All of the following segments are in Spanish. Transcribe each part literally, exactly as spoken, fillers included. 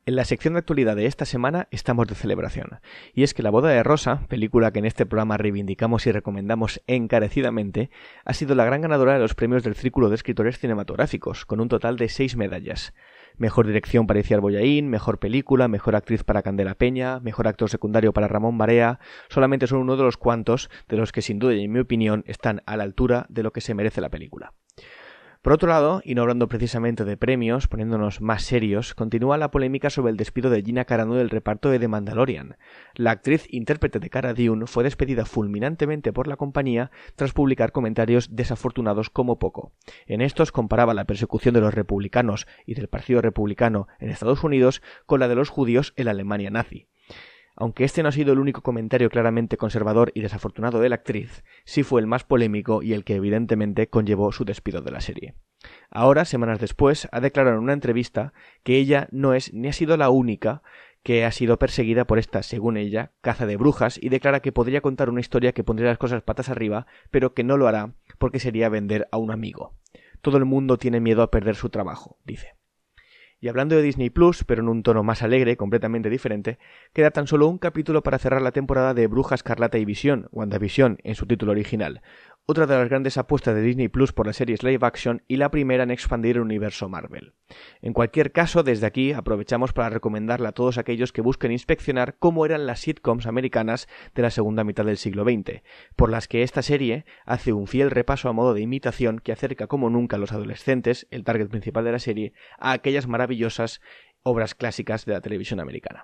En la sección de actualidad de esta semana estamos de celebración, y es que La boda de Rosa, película que en este programa reivindicamos y recomendamos encarecidamente, ha sido la gran ganadora de los premios del Círculo de Escritores Cinematográficos, con un total de seis medallas. Mejor dirección para Itziar Bollaín, mejor película, mejor actriz para Candela Peña, mejor actor secundario para Ramón Barea, solamente son uno de los cuantos de los que sin duda y en mi opinión están a la altura de lo que se merece la película. Por otro lado, y no hablando precisamente de premios, poniéndonos más serios, continúa la polémica sobre el despido de Gina Carano del reparto de The Mandalorian. La actriz intérprete de Cara Dune fue despedida fulminantemente por la compañía tras publicar comentarios desafortunados como poco. En estos comparaba la persecución de los republicanos y del Partido Republicano en Estados Unidos con la de los judíos en la Alemania nazi. Aunque este no ha sido el único comentario claramente conservador y desafortunado de la actriz, sí fue el más polémico y el que evidentemente conllevó su despido de la serie. Ahora, semanas después, ha declarado en una entrevista que ella no es ni ha sido la única que ha sido perseguida por esta, según ella, caza de brujas, y declara que podría contar una historia que pondría las cosas patas arriba, pero que no lo hará porque sería vender a un amigo. Todo el mundo tiene miedo a perder su trabajo, dice. Y hablando de Disney Plus, pero en un tono más alegre, completamente diferente, queda tan solo un capítulo para cerrar la temporada de Bruja Escarlata y Visión, WandaVision en su título original, otra de las grandes apuestas de Disney Plus por las series live action y la primera en expandir el universo Marvel. En cualquier caso, desde aquí aprovechamos para recomendarla a todos aquellos que busquen inspeccionar cómo eran las sitcoms americanas de la segunda mitad del siglo veinte, por las que esta serie hace un fiel repaso a modo de imitación que acerca como nunca a los adolescentes, el target principal de la serie, a aquellas maravillosas obras clásicas de la televisión americana.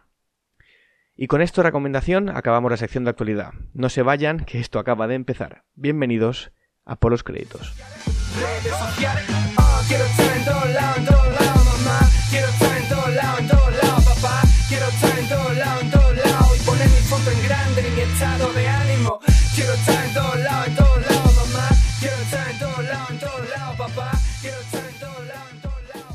Y con esta recomendación acabamos la sección de actualidad. No se vayan, que esto acaba de empezar. Bienvenidos a Por los Créditos. Redes sociales, oh, quiero estar en todos lados, en todos lados, mamá. Quiero estar en todos lados, en todos lados, papá. Quiero estar en todos lados, en todos lados. Y poner mi foto en grande y mi estado de ánimo. Quiero estar en todos lados, en todos lados, mamá. Quiero estar en todos lados, en todos lados, papá. Quiero estar en todos lados, en todos lados.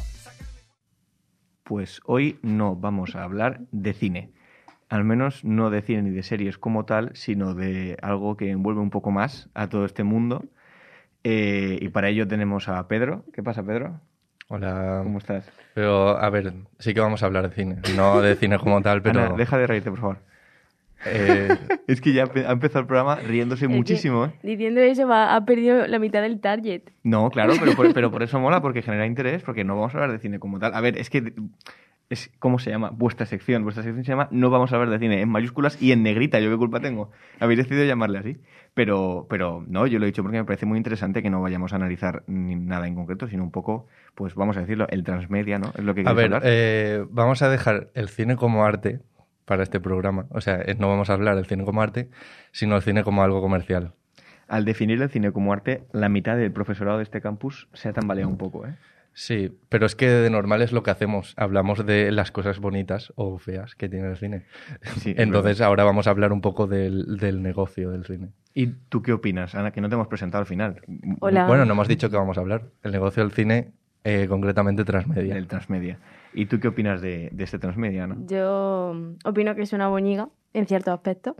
Pues hoy no vamos a hablar de cine. Al menos no de cine ni de series como tal, sino de algo que envuelve un poco más a todo este mundo. Eh, y para ello tenemos a Pedro. ¿Qué pasa, Pedro? Hola. ¿Cómo estás? Pero, a ver, sí que vamos a hablar de cine. No de cine como tal, pero... Ana, deja de reírte, por favor. Eh... es que ya ha empezado el programa riéndose es muchísimo, ¿eh? Diciendo eso va, ha perdido la mitad del target. No, claro, pero por, pero por eso mola, porque genera interés, porque no vamos a hablar de cine como tal. A ver, es que... Es, ¿Cómo se llama? Vuestra sección. Vuestra sección se llama No vamos a hablar de cine, en mayúsculas y en negrita. ¿Yo qué culpa tengo? Habéis decidido llamarle así. Pero, pero no, yo lo he dicho porque me parece muy interesante que no vayamos a analizar ni nada en concreto, sino un poco, pues vamos a decirlo, el transmedia, ¿no? Es lo que a ver, hablar. Eh, vamos a dejar el cine como arte para este programa. O sea, no vamos a hablar del cine como arte, sino el cine como algo comercial. Al definir el cine como arte, la mitad del profesorado de este campus se ha tambaleado un poco, ¿eh? Sí, pero es que de normal es lo que hacemos. Hablamos de las cosas bonitas o feas que tiene el cine. Sí, entonces verdad. Ahora vamos a hablar un poco del, del negocio del cine. ¿Y tú qué opinas, Ana? Que no te hemos presentado al final. Hola. Bueno, no hemos dicho que vamos a hablar. El negocio del cine, eh, concretamente transmedia. El transmedia. ¿Y tú qué opinas de, de este transmedia, no? Yo opino que es una boñiga, en ciertos aspectos.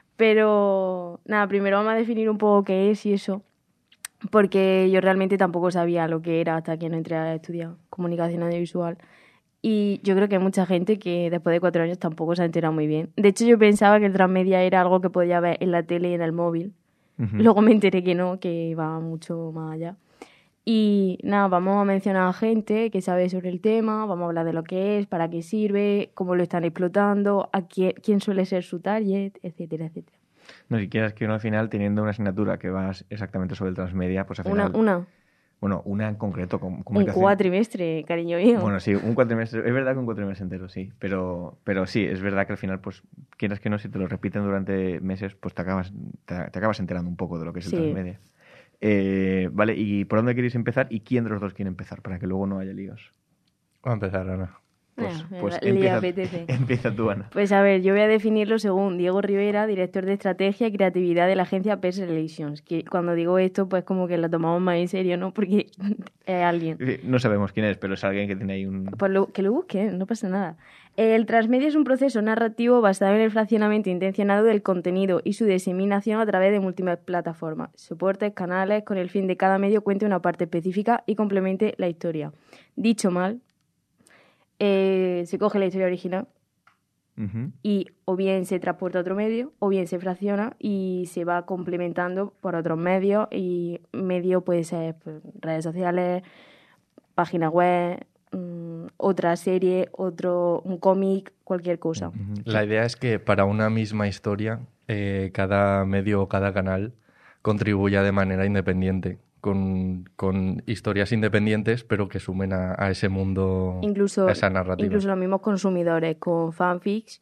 Pero, nada, primero vamos a definir un poco qué es y eso. Porque yo realmente tampoco sabía lo que era hasta que no entré a estudiar comunicación audiovisual. Y yo creo que hay mucha gente que después de cuatro años tampoco se ha enterado muy bien. De hecho, yo pensaba que el transmedia era algo que podía ver en la tele y en el móvil. Uh-huh. Luego me enteré que no, que va mucho más allá. Y nada, vamos a mencionar a gente que sabe sobre el tema, vamos a hablar de lo que es, para qué sirve, cómo lo están explotando, a quién, quién suele ser su target, etcétera, etcétera. No, si quieres que uno al final, teniendo una asignatura que va exactamente sobre el transmedia, pues al final... Una, una. Bueno, una en concreto. Com- un cuatrimestre, cariño mío. Bueno, sí, un cuatrimestre. Es verdad que un cuatrimestre entero, sí. Pero, pero sí, es verdad que al final, pues, quieras que no, si te lo repiten durante meses, pues te acabas, te, te acabas enterando un poco de lo que es el sí. transmedia. Eh, vale, ¿y por dónde queréis empezar? ¿Y quién de los dos quiere empezar? Para que luego no haya líos. Vamos a empezar, Ana. Pues, bueno, pues le empieza, apetece. empieza tú, Ana. Pues a ver, yo voy a definirlo según Diego Rivera, director de estrategia y creatividad de la agencia P E S Relations. Que cuando digo esto, pues como que lo tomamos más en serio, ¿no? Porque es alguien. No sabemos quién es, pero es alguien que tiene ahí un... Pues lo, que lo busquen, no pasa nada. El transmedia es un proceso narrativo basado en el fraccionamiento intencionado del contenido y su diseminación a través de múltiples plataformas, soportes, canales, con el fin de que cada medio cuente una parte específica y complemente la historia. Dicho mal... eh, se coge la historia original Ujú. y o bien se transporta a otro medio o bien se fracciona y se va complementando por otros medios, y medio puede ser pues, redes sociales, página web, mmm, otra serie, otro un cómic, cualquier cosa. Ujú. La idea es que para una misma historia, eh, cada medio o cada canal contribuya de manera independiente, con, con historias independientes, pero que sumen a, a ese mundo, Incluso, a esa narrativa. incluso los mismos consumidores con fanfics,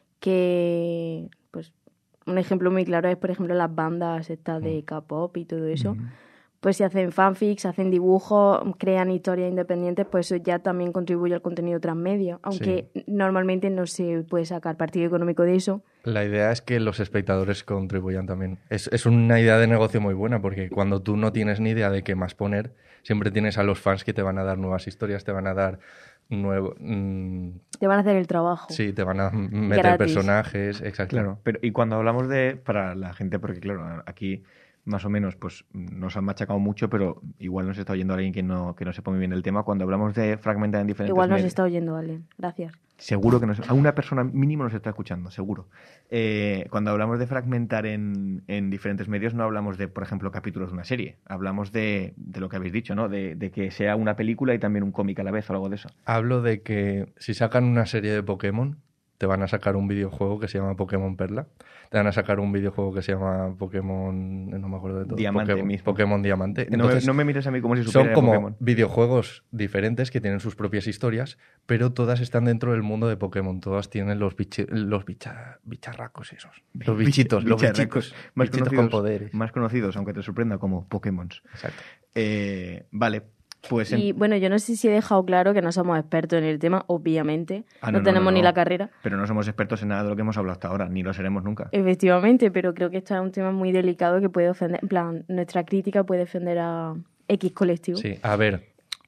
que pues un ejemplo muy claro es, por ejemplo, las bandas estas de K-pop y todo eso. Ujú. Pues si hacen fanfics, hacen dibujos, crean historias independientes, pues eso ya también contribuye al contenido transmedia, aunque normalmente no se puede sacar partido económico de eso. La idea es que los espectadores contribuyan también. Es, es una idea de negocio muy buena, porque cuando tú no tienes ni idea de qué más poner, siempre tienes a los fans que te van a dar nuevas historias, te van a dar nuevo... mmm, Te van a hacer el trabajo. sí, te van a meter Gratis. personajes, exacto. Claro, pero y cuando hablamos de, para la gente, porque claro, aquí más o menos pues nos han machacado mucho, pero igual nos está oyendo alguien que no, que no sepa muy bien el tema. Cuando hablamos de fragmentar en diferentes Igual nos medios, está oyendo, Ale. Gracias. seguro que nos, a una persona mínimo nos está escuchando, seguro. Eh, cuando hablamos de fragmentar en, en diferentes medios, no hablamos de, por ejemplo, capítulos de una serie. Hablamos de, de lo que habéis dicho, ¿no? De, de que sea una película y también un cómic a la vez o algo de eso. Hablo de que si sacan una serie de Pokémon, te van a sacar un videojuego que se llama Pokémon Perla, te van a sacar un videojuego que se llama Pokémon, no me acuerdo de todo, Diamante Pokémon, mismo. Pokémon Diamante. No me, Entonces, no me mires a mí como si son supiera de como Pokémon. videojuegos diferentes que tienen sus propias historias, pero todas están dentro del mundo de Pokémon. Todas tienen los, bichi- los bicha- bicharracos esos. Los bichitos, los Bicharracos, bichitos, más bichitos conocidos, con poderes. más conocidos, aunque te sorprenda, como Pokémon. Exacto. Eh, vale, pues... en- Y bueno, yo no sé si he dejado claro que no somos expertos en el tema, obviamente. Ah, no, tenemos ni no. la carrera. Pero no somos expertos en nada de lo que hemos hablado hasta ahora, ni lo seremos nunca. Efectivamente, pero creo que esto es un tema muy delicado que puede ofender. En plan, nuestra crítica puede ofender a X colectivo. Sí, a ver,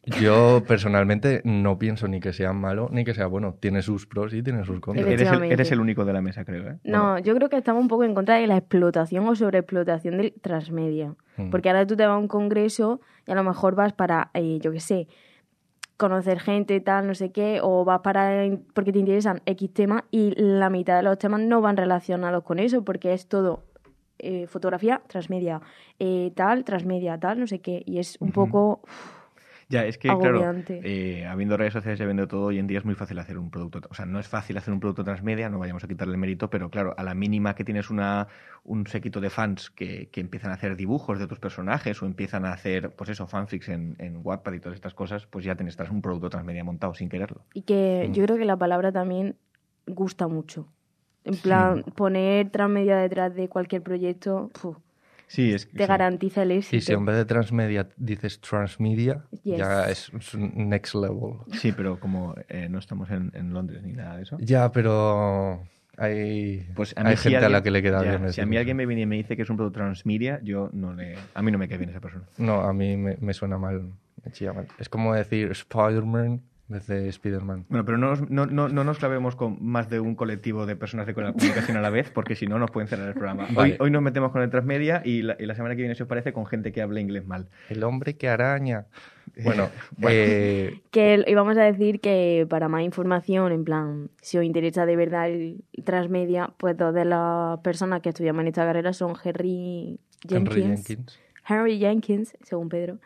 yo personalmente no pienso ni que sea malo ni que sea bueno. Tiene sus pros y tiene sus contras. Eres el, Efectivamente. eres el único de la mesa, creo, ¿eh? No, Bueno, yo creo que estamos un poco en contra de la explotación o sobreexplotación del transmedia. Mm. Porque ahora tú te vas a un congreso y a lo mejor vas para, eh, yo qué sé, conocer gente, tal, no sé qué, o vas para porque te interesan X temas y la mitad de los temas no van relacionados con eso porque es todo eh, fotografía, transmedia, eh, tal, transmedia, tal, no sé qué. Y es un Ujú. poco... ya, es que, agobiante. claro, eh, habiendo redes sociales y habiendo todo, hoy en día es muy fácil hacer un producto. O sea, no es fácil hacer un producto transmedia, no vayamos a quitarle el mérito, pero claro, a la mínima que tienes una un séquito de fans que, que empiezan a hacer dibujos de tus personajes o empiezan a hacer, pues eso, fanfics en, en Wattpad y todas estas cosas, pues ya tienes un producto transmedia montado sin quererlo. Y que yo creo que la palabra también gusta mucho. En plan, poner transmedia detrás de cualquier proyecto, puf, Sí, es te garantiza el éxito. Y si en vez de transmedia dices transmedia, Yes. ya es, es un next level. Sí, pero como eh, no estamos en, en Londres ni nada de eso. Ya, pero hay, Pues a mí hay si gente a alguien- la que le queda ya, bien Si decir a mí eso. alguien me viene y me dice que es un producto transmedia, yo no le, a mí no me cae bien esa persona. No, a mí me, me suena mal, me chilla mal. Es como decir Spider-Man en vez de Spider-Man. Bueno, pero no nos, no, no, no nos clavemos con más de un colectivo de personas de comunicación a la vez, porque si no nos pueden cerrar el programa. Vale. Hoy, hoy nos metemos con el transmedia y la, y la semana que viene, si os parece, con gente que habla inglés mal. El hombre que araña. Bueno, Bueno. eh, Que íbamos a decir que para más información, en plan, si os interesa de verdad el transmedia, pues dos de las personas que estudiamos en esta carrera son Henry Jenkins, Henry Jenkins. Henry Jenkins, según Pedro,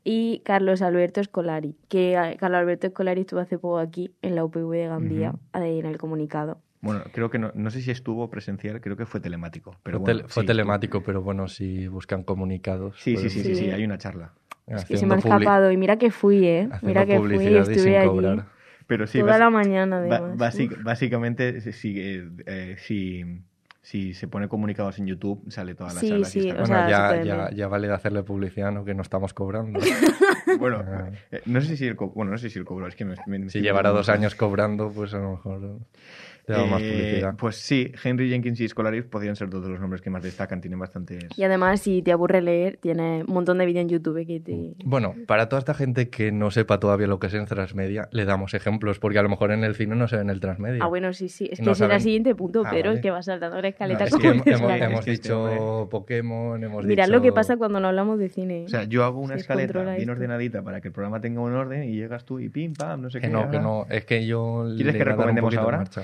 y Carlos Alberto Escolari, que eh, Carlos Alberto Escolari estuvo hace poco aquí en la U P V de Gandía, Ujú. eh, en el comunicado. Bueno, creo que no, no sé si estuvo presencial, creo que fue telemático. Pero fue bueno, tel- fue sí, telemático, pero bueno, si buscan comunicados. Sí, sí, pues, sí, sí, sí, Sí. hay una charla. Es que se me haciendo ha publi- escapado y mira que fui, ¿eh? haciendo Mira que fui y publicidad y estuve sin allí cobrar. Pero sí, toda basi- la mañana, ba- además. basic- Uf. básicamente, si, eh, eh, si, si se pone comunicados en YouTube, sale toda la Sí, charla. sí, y está o Bueno, sea, se ya, pueden ya, ver. ya vale de hacerle publicidad, ¿no? Que no estamos cobrando. Bueno, Ah. eh, no sé si el co- bueno, no sé si el cobro, es que me, me- Si me- llevara me- dos años cobrando, pues a lo mejor... Te da más Eh, publicidad. Pues sí, Henry Jenkins y Scholarif podrían ser dos de los nombres que más destacan, tienen bastantes... Y además, si te aburre leer, tienes un montón de vídeos en YouTube que te... Bueno, para toda esta gente que no sepa todavía lo que es en transmedia, le damos ejemplos, porque a lo mejor en el cine no se ve en el transmedia. Ah, bueno, sí, sí. Es que No ese era el saben- siguiente punto, Ah, pero vale. es que va saltando la escaleta No, es Es que como hemos, un hemos- desgraciado. hemos Es que este dicho hombre- Pokémon, hemos Mirad dicho... lo que pasa cuando no hablamos de cine. O sea, yo hago una Se escaleta descontrola bien esto. ordenadita para que el programa tenga un orden y llegas tú y pim, pam, no sé Que qué. no, que ah. no, es que yo... ¿Quieres le que iba a dar un recomendemos poquito de ahora? marcha.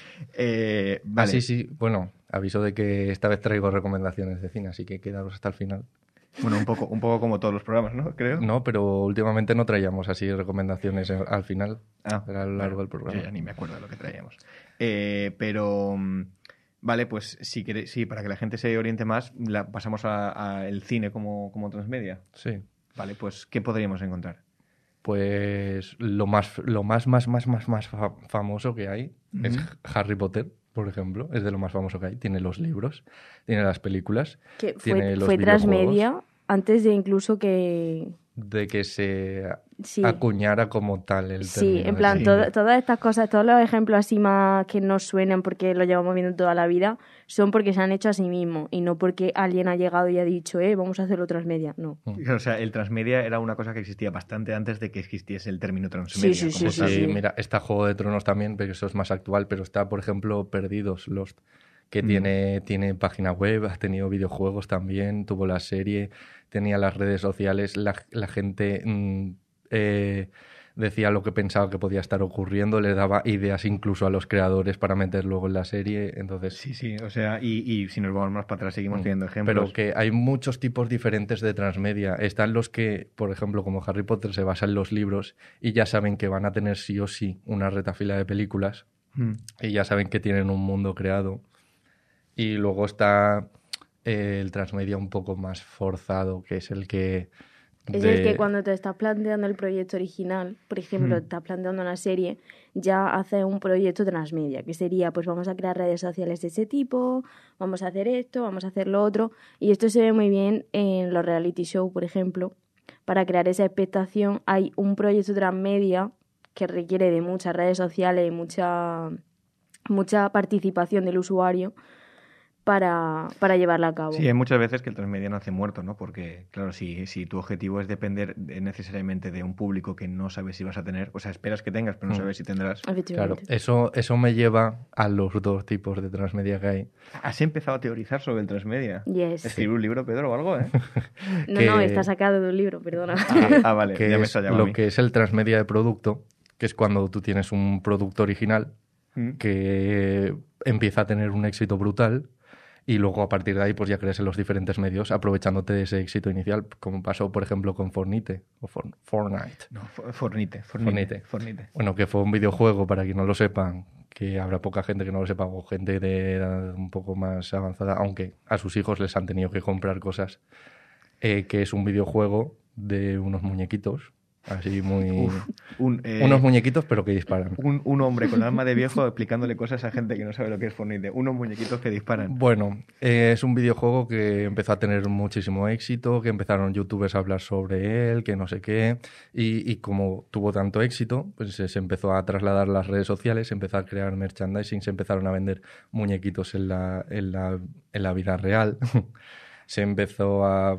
Eh, Ah, vale. sí, sí, bueno, aviso de que esta vez traigo recomendaciones de cine, así que quedaros hasta el final. Bueno, un poco, un poco como todos los programas, ¿no? Creo. No, pero últimamente no traíamos así recomendaciones al al final, Ah, era a lo largo bueno, del programa. Yo ya ni me acuerdo de lo que traíamos. Eh, pero, mm, vale, pues si queréis, sí, para que la gente se oriente más, la, pasamos al cine como, como transmedia. Sí. Vale, pues, ¿qué podríamos encontrar? Pues lo más, lo más, más, más, más, más fa- famoso que hay es Ujú. Harry Potter, por ejemplo, es de lo más famoso que hay. Tiene los libros, tiene las películas, Que tiene fue, los fue videojuegos. transmedia antes de incluso que... De que se Sí. acuñara como tal el Sí, término en de plan, cine. todo- todas estas cosas, todos los ejemplos así más que no suenan porque lo llevamos viendo toda la vida, son porque se han hecho a sí mismos y no porque alguien ha llegado y ha dicho, eh, vamos a hacerlo transmedia. No. O sea, el transmedia era una cosa que existía bastante antes de que existiese el término transmedia. Sí, sí, como sí, tal. Sí, sí. mira, está Juego de Tronos también, pero eso es más actual, pero está, por ejemplo, Perdidos, Lost, que Mm. tiene, tiene página web, ha tenido videojuegos también, tuvo la serie, tenía las redes sociales, la, la gente mm, eh, decía lo que pensaba que podía estar ocurriendo, le daba ideas incluso a los creadores para meter luego en la serie, entonces... Sí, sí, o sea, y, y si nos vamos más para atrás seguimos Mm. teniendo ejemplos. Pero que hay muchos tipos diferentes de transmedia. Están los que, por ejemplo, como Harry Potter, se basan en los libros y ya saben que van a tener sí o sí una retafila de películas Mm. y ya saben que tienen un mundo creado. Y luego está eh, el transmedia un poco más forzado, que es el que... Es de- el que cuando te estás planteando el proyecto original, por ejemplo, Hmm. te estás planteando una serie, ya haces un proyecto transmedia, que sería, pues vamos a crear redes sociales de ese tipo, vamos a hacer esto, vamos a hacer lo otro. Y esto se ve muy bien en los reality shows, por ejemplo. Para crear esa expectación hay un proyecto transmedia que requiere de muchas redes sociales y mucha, mucha participación del usuario para, para llevarla a cabo. Sí, hay muchas veces que el transmedia nace muerto, ¿no? Porque, claro, si, si tu objetivo es depender de- necesariamente de un público que no sabes si vas a tener, o sea, esperas que tengas, pero no Mm. sabes si tendrás. Claro, Efectivamente. eso, eso me lleva a los dos tipos de transmedia que hay. ¿Has empezado a teorizar sobre el transmedia? Yes. ¿Escribir un libro, Pedro, o algo, eh? No, que- no, está sacado de un libro, perdona. Ah, ah, vale, que ya me es estallaba a lo mí. que es el transmedia de producto, que es cuando tú tienes un producto original Mm. que empieza a tener un éxito brutal y luego a partir de ahí pues ya crees en los diferentes medios aprovechándote de ese éxito inicial, como pasó por ejemplo con Fortnite o For- Fortnite. No, For- Fornite, Fornite, Fornite. Fornite. Bueno, que fue un videojuego, para quien no lo sepan, que habrá poca gente que no lo sepa o gente de edad un poco más avanzada, aunque a sus hijos les han tenido que comprar cosas, eh, que es un videojuego de unos muñequitos, así muy... Uf, un, eh, unos muñequitos pero que disparan. un, un hombre con alma de viejo explicándole cosas a gente que no sabe lo que es Fornite. Unos muñequitos que disparan. Bueno, eh, es un videojuego que empezó a tener muchísimo éxito, que empezaron youtubers a hablar sobre él, que no sé qué, y, y como tuvo tanto éxito, pues se, se empezó a trasladar a las redes sociales, se empezó a crear merchandising, se empezaron a vender muñequitos en la, en la, en la vida real, se empezó a...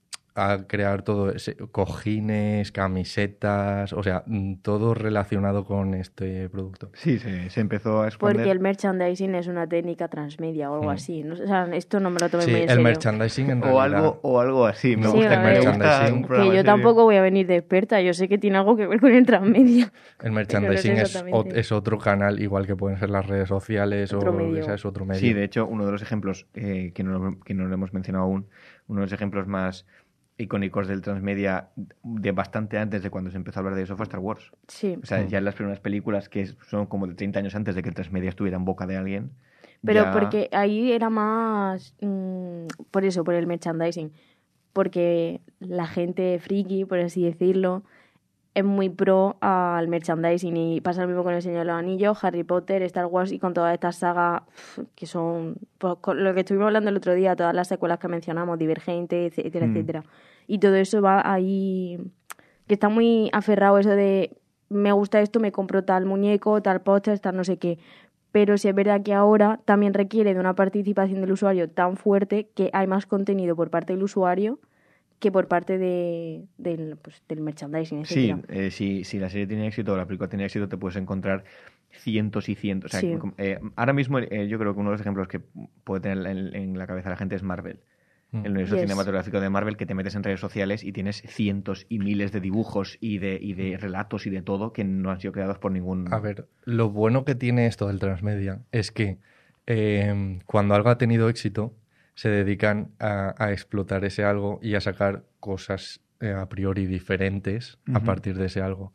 a crear todo, ese- cojines, camisetas, o sea, mm, todo relacionado con este producto. Sí, se, se empezó a exponer. Porque el merchandising es una técnica transmedia o algo Mm. así. ¿no? O sea, esto no me lo tomé Sí, muy en el serio. merchandising en O realidad... algo, o algo así. Me Sí, gusta, a me ver. gusta Merchandising. un Que programa Que yo serio. tampoco voy a venir de experta, yo sé que tiene algo que ver con el transmedia. El merchandising sé es, ot- exactamente. es otro canal, igual que pueden ser las redes sociales Otro o medio. esa es otro medio. Sí, de hecho, uno de los ejemplos eh, que, no, que no lo hemos mencionado aún, uno de los ejemplos más icónicos del transmedia de bastante antes de cuando se empezó a hablar de eso fue Star Wars. Sí. O sea, Mm. ya en las primeras películas, que son como de treinta años antes de que el transmedia estuviera en boca de alguien. Pero ya- porque ahí era más... mm, por eso, por el merchandising. Porque la gente friki, por así decirlo, es muy pro al merchandising. Y pasa lo mismo con El Señor de los Anillos, Harry Potter, Star Wars y con todas estas sagas uf, que son... Pues, con lo que estuvimos hablando el otro día, todas las secuelas que mencionamos, Divergente, etcétera, Mm. etcétera. Y todo eso va ahí... Que está muy aferrado eso de... Me gusta esto, me compro tal muñeco, tal póster, tal no sé qué. pero sí es verdad que ahora también requiere de una participación del usuario tan fuerte que hay más contenido por parte del usuario que por parte de, del, pues, del merchandising, Sí, etcétera. eh, si, si la serie tiene éxito o la película tiene éxito, te puedes encontrar cientos y cientos. O sea, Sí. eh, ahora mismo eh, yo creo que uno de los ejemplos que puede tener en, en la cabeza la gente es Marvel. Mm. El universo Yes. cinematográfico de Marvel, que te metes en redes sociales y tienes cientos y miles de dibujos y de, y de relatos y de todo que no han sido creados por ningún... A ver, lo bueno que tiene esto del transmedia es que eh, cuando algo ha tenido éxito, se dedican a, a explotar ese algo y a sacar cosas eh, a priori diferentes a Ujú. partir de ese algo.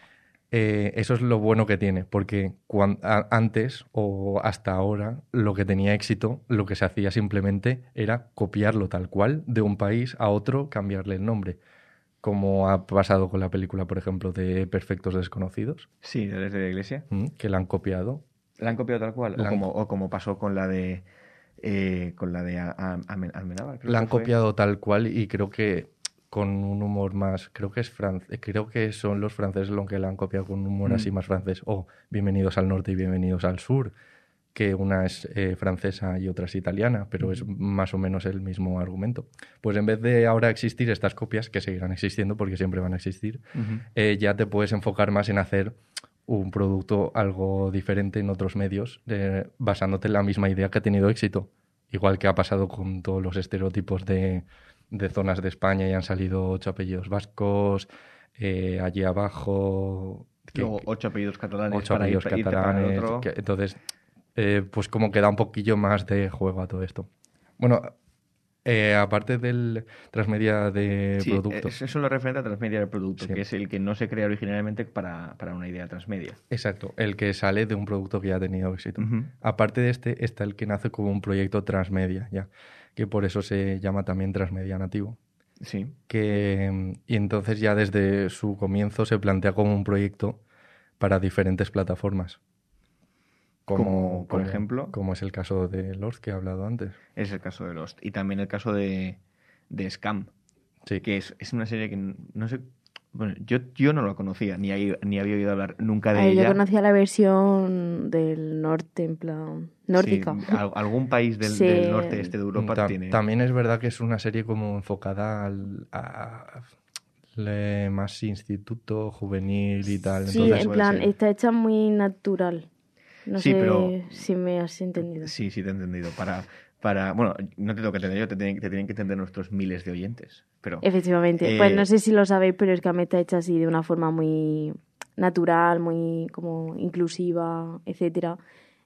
Eh, eso es lo bueno que tiene, porque cuan- a- antes o hasta ahora lo que tenía éxito, lo que se hacía simplemente era copiarlo tal cual de un país a otro, cambiarle el nombre, como ha pasado con la película, por ejemplo, de Perfectos Desconocidos, Sí, desde la iglesia. ¿m? Que la han copiado. ¿La han copiado tal cual? La O han- como, o como pasó con la de... eh, con la de A- A- Amen- Amenábar, creo La que han fue. copiado tal cual y creo que con un humor más, creo que es francés, creo que son los franceses los que la han copiado con un humor Mm. así más francés, o Bienvenidos al Norte y Bienvenidos al Sur, que una es eh, francesa y otra es italiana, pero es más o menos el mismo argumento. Pues en vez de ahora existir estas copias, que seguirán existiendo porque siempre van a existir, Ujú. eh, ya te puedes enfocar más en hacer un producto algo diferente en otros medios, eh, basándote en la misma idea que ha tenido éxito. Igual que ha pasado con todos los estereotipos de, de zonas de España y han salido ocho apellidos vascos, eh, allí abajo... que- Luego ocho apellidos catalanes ocho para ir- apellidos irte para el catalanes. otro. que- entonces, eh, pues como que da un poquillo más de juego a todo esto. Bueno, eh, aparte del transmedia de Sí, producto. es- eso es lo referente a transmedia del producto, Sí. que es el que no se crea originalmente para, para una idea transmedia. Exacto, el que sale de un producto que ya ha tenido éxito. Ujú. Aparte de este, está el que nace como un proyecto transmedia, ya, que por eso se llama también transmedia nativo. Sí. Que, mm, y entonces ya desde su comienzo se plantea como un proyecto para diferentes plataformas. Como, por ejemplo? Como es el caso de Lost que he hablado antes. Es el caso de Lost. Y también el caso de, de Scam, Sí. que es, es una serie que n- no sé... Bueno, yo, yo no la conocía, ni, hay- ni había oído hablar nunca de Ay, ella. yo conocía la versión del norte, en plan, nórdica. Sí, al- algún país del, Sí. del norte este de Europa Ta- tiene... También es verdad que es una serie como enfocada al, a, le- más instituto juvenil y tal. Sí, Entonces, en puede plan, ser. está hecha muy natural. No Sí, sé pero- si me has entendido. Sí, sí, te he entendido. Para, para, bueno, no te tengo que entender yo, te tienen, te tienen que entender nuestros miles de oyentes. Pero Efectivamente. Eh, Pues no sé si lo sabéis, pero es que me está hecha así de una forma muy natural, muy como inclusiva, etcétera.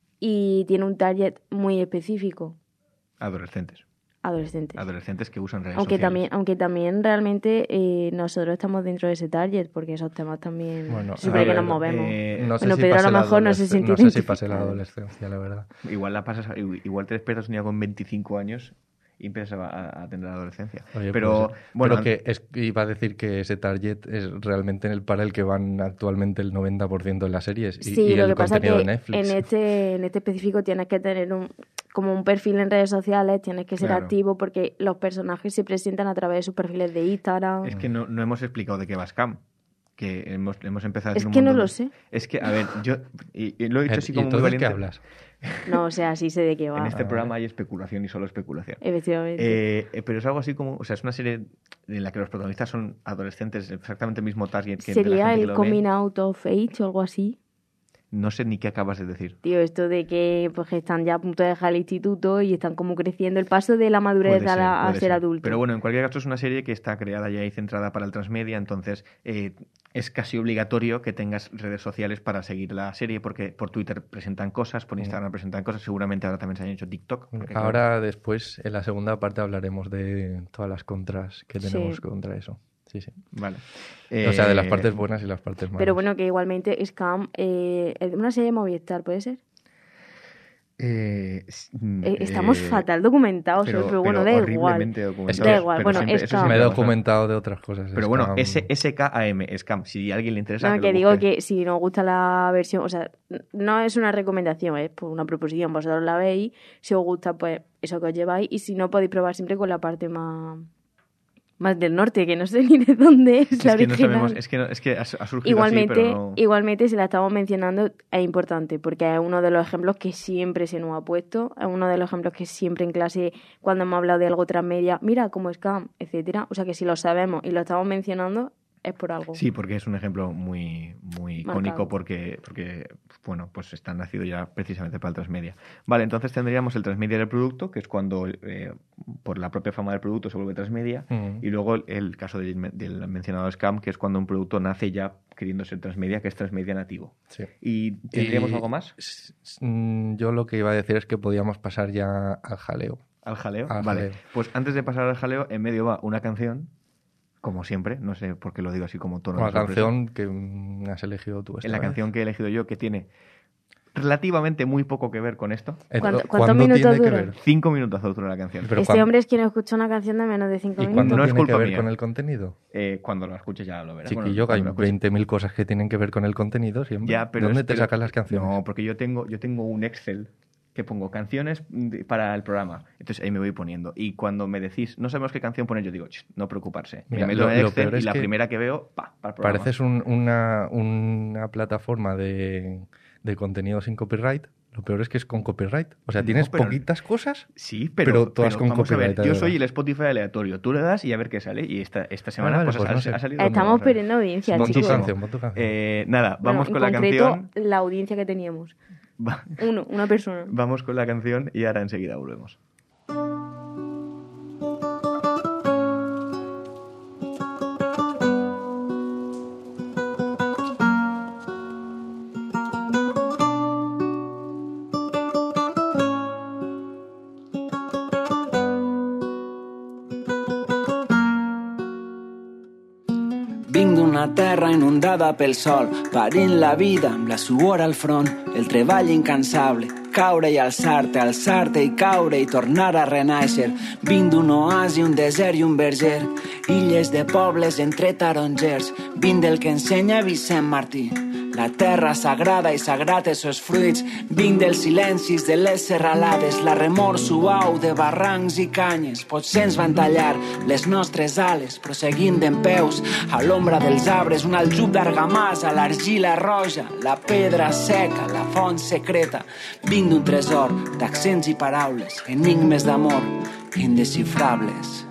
Y tiene un target muy específico, adolescentes. adolescentes. Adolescentes que usan redes Aunque sociales. también, aunque también realmente eh, nosotros estamos dentro de ese target, porque esos temas también Bueno, siempre a que ver, nos movemos. eh, no sé Bueno, si Pedro a pase lo la mejor no se adolesc- siente no sé si pase la identificado. adolescencia, la verdad. Igual la pasas, igual te despiertas un día con veinticinco años y empiezas a, a tener la adolescencia. Oye, pero puede ser. bueno, Pero que es, iba a decir que ese target es realmente el para el que van actualmente el noventa por ciento de las series y, Sí, y lo el que pasa es contenido que de Netflix. en este, en este específico tienes que tener un, como un perfil en redes sociales, tienes que ser Claro. activo porque los personajes se presentan a través de sus perfiles de Instagram. es que no, no hemos explicado de qué va Scam. Que hemos, hemos empezado a Es decir un que no montón lo de- sé. Es que, a ver, yo y, y lo he dicho Eh, así ¿y como muy entonces valiente. qué hablas? No, o sea, sí sé de qué va. En este Ah, programa vale. hay especulación y solo especulación. Efectivamente. Eh, eh, pero es algo así como, o sea, es una serie en la que los protagonistas son adolescentes, exactamente el mismo target que de la Sería gente que el lo ve. coming out of age o algo así. No sé ni qué acabas de decir. Tío, esto de que pues que están ya a punto de dejar el instituto y están como creciendo el paso de la madurez Puede a, ser, la- a puede ser ser. adulto. Pero bueno, en cualquier caso es una serie que está creada ya y centrada para el transmedia, entonces eh, es casi obligatorio que tengas redes sociales para seguir la serie, porque por Twitter presentan cosas, por Instagram presentan cosas, seguramente ahora también se han hecho TikTok. porque, claro, Ahora después, en la segunda parte, hablaremos de todas las contras que tenemos Sí. contra eso. Sí, sí. vale. O sea, de las Eh, partes buenas y las partes malas. Pero bueno, que igualmente Scam, eh, es una serie de Movistar, ¿puede ser? eh, s- mm, Eh, Estamos eh, fatal documentados, pero, pero, bueno, da pero igual. horriblemente documentados, Es que- Da igual, pero bueno, siempre- es eso Scam. Me he siempre va a pasar. documentado de otras cosas. Pero bueno, Scam. S S K A M, Scam, si a alguien le interesa. No, que que lo digo busque. que si nos gusta la versión, o sea, no es una recomendación, es por una proposición, vosotros la veis, si os gusta, pues eso que os lleváis, y si no, podéis probar siempre con la parte más, más del norte, que no sé ni de dónde es, Es la que no original. sabemos, es que, no- es que ha, ha surgido Igualmente, así, pero no... igualmente, si la estamos mencionando, es importante, porque es uno de los ejemplos que siempre se nos ha puesto, es uno de los ejemplos que siempre en clase, cuando hemos hablado de algo transmedia, mira, como Scam, etcétera. O sea que si lo sabemos y lo estamos mencionando, es por algo. Sí, porque es un ejemplo muy, muy Marcado. icónico porque, porque, bueno, pues está nacido ya precisamente para el transmedia. Vale, entonces tendríamos el transmedia del producto, que es cuando eh, por la propia fama del producto se vuelve transmedia, Mm. y luego el, el caso del, del mencionado scam, que es cuando un producto nace ya queriendo ser transmedia, que es transmedia nativo. Sí. ¿Y tendríamos Y, algo más? s- s- mm, Yo lo que iba a decir es que podíamos pasar ya al jaleo. ¿Al jaleo? Al Vale, jaleo. pues antes de pasar al jaleo, en medio va una canción, como siempre, no sé por qué lo digo así como tono de Una sorpresa. canción que mm, has elegido tú. esta En la vez. canción que he elegido yo, que tiene relativamente muy poco que ver con esto. Eh, ¿Cuánto- ¿cuándo cuántos minutos tiene que dura? ver? Cinco minutazos dura la canción. Pero este cuan- hombre es quien escucha una canción de menos de cinco ¿Y minutos. cuándo No es tiene culpa que ver mía. con el contenido? Eh, cuando lo escuches ya lo verás. Chiquillo, que hay cuando lo escuches. veinte mil cosas que tienen que ver con el contenido siempre. Ya, pero ¿Dónde es- te pero- sacas las canciones? No, porque yo tengo, yo tengo un Excel que pongo canciones de- para el programa. Entonces ahí me voy poniendo. Y cuando me decís, no sabemos qué canción poner, yo digo, "Ch, no preocuparse. Mira, me meto lo- en el lo Excel peor y es la que primera que veo, pa, para el programa. Pareces un- una, una plataforma de, de contenido sin copyright. Lo peor es que es con copyright. O sea, No, tienes pero- poquitas cosas. Sí, pero, pero todas con vamos a ver, copyright, yo además. soy el Spotify aleatorio. Tú le das y a ver qué sale. Y esta, esta semana vale, pues, pues ha, no sé. ha salido... Estamos vamos a ver. perdiendo audiencia, Pon tu chicos. canción, pon tu canción. Eh, nada, Bueno, vamos en con la concreto, canción. la audiencia que teníamos. Va- Uno, una persona. Vamos con la canción y ahora enseguida volvemos. Vinc d'una terra inundada pel sol, parint la vida amb la suor al front, el treball incansable, caure i alçar-te, alçar-te i caure i tornar a renaixer. Vinc d'un oasi, un desert i un verger, illes de pobles entre tarongers. Vinc del que ensenya Vicent Martí, la terra sagrada i sagrat esos fruits. Vinc dels silencis de les serralades, la remor suau de barrancs i canyes. Potser ens van tallar les nostres ales, però seguim d'en peus a l'ombra dels arbres. Un aljub d'argamassa, l'argila roja, la pedra seca, la font secreta. Vinc d'un tresor d'accents i paraules, enigmes d'amor indescifrables.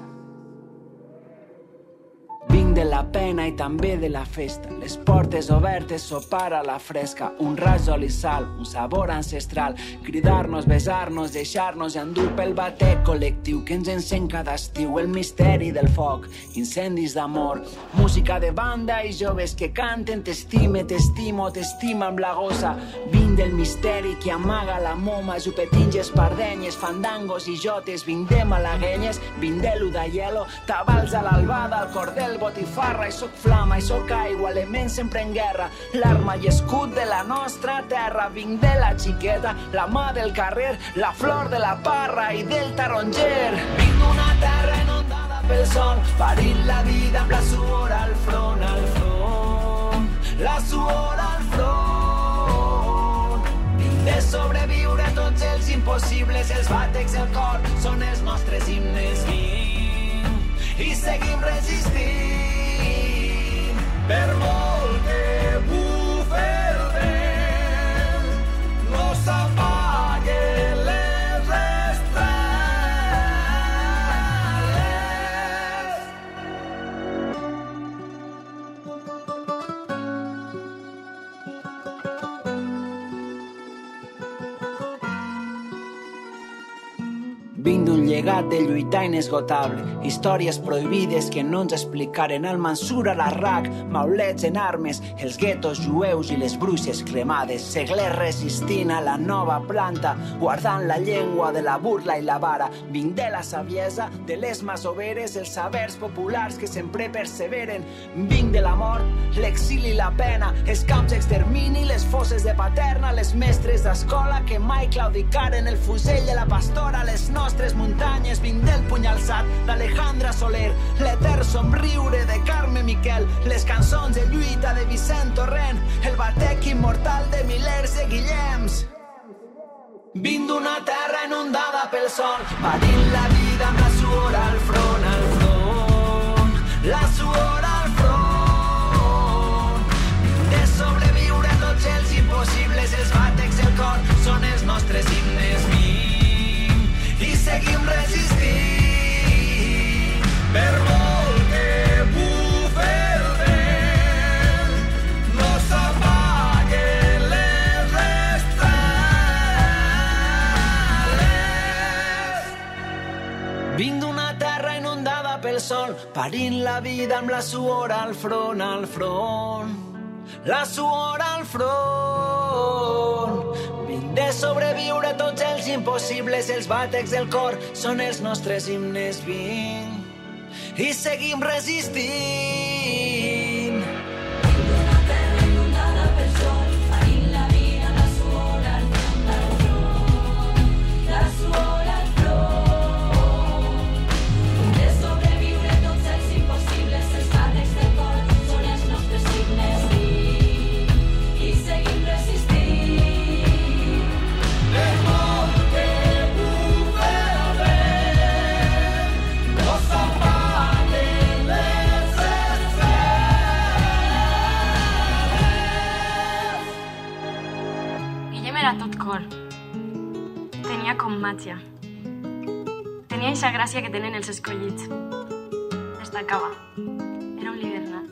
Vinc de la pena i també de la festa, les portes obertes, sopar a la fresca, un raig d'oli i sal, un sabor ancestral, cridar-nos, besar-nos, deixar-nos endur pel batec col·lectiu que ens encén cada estiu, el misteri del foc, incendis d'amor, música de banda i joves que canten t'estime, t'estimo, t'estima amb la gossa. Vinc del misteri que amaga la moma, jupetinges, espardenyes, fandangos i jotes, vinc de malaguenyes, vinc de l'udaielo, tabals a l'albada, al cordel, botifarra, i soc flama, i soc aigua, element sempre en guerra, l'arma i escut de la nostra terra. Vinc de la xiqueta, la mà del carrer, la flor de la parra i del taronger. Vinc d'una terra inundada pel sol, parint la vida amb la suor al front, al front, la suor al front. Vinc de sobreviure tots els impossibles, els bàtecs, el cor, són els nostres himnes. Vinc i seguim resistint. Per molt que bufe el vent, no s'apaguen les estrelles. Vinc d'un llegat de lluitar inesgotable, històries prohibides que no ens explicaren. El Mansur a l'Arraq, maulets en armes, els guetos jueus i les bruixes cremades, seglers resistint a la nova planta, guardant la llengua de la burla i la vara. Vinc de la saviesa, de les masoveres, els sabers populars que sempre perseveren. Vinc de la mort, l'exili i la pena, els camps d'extermini, les fosses de Paterna, les mestres d'escola que mai claudicaren, el fusell de la pastora, les nostres muntanyes. Vinc del puny alçat d'Alejandra Soler, l'etern somriure de Carme Miquel, les cançons de lluita de Vicent Torrent, el batec immortal de milers de Guillems. Vinc d'una terra inundada pel sol, patint la vida amb la suor al front, al front, el sol, parint la vida amb la suor al front, al front. La suor al front. Vinc de sobreviure tots els impossibles, els bàtecs del cor són els nostres himnes. Vinc i seguim resistint. Tenia com màgia. Tenia eixa gràcia que tenen els escollits. Destacava. Era un líder nat.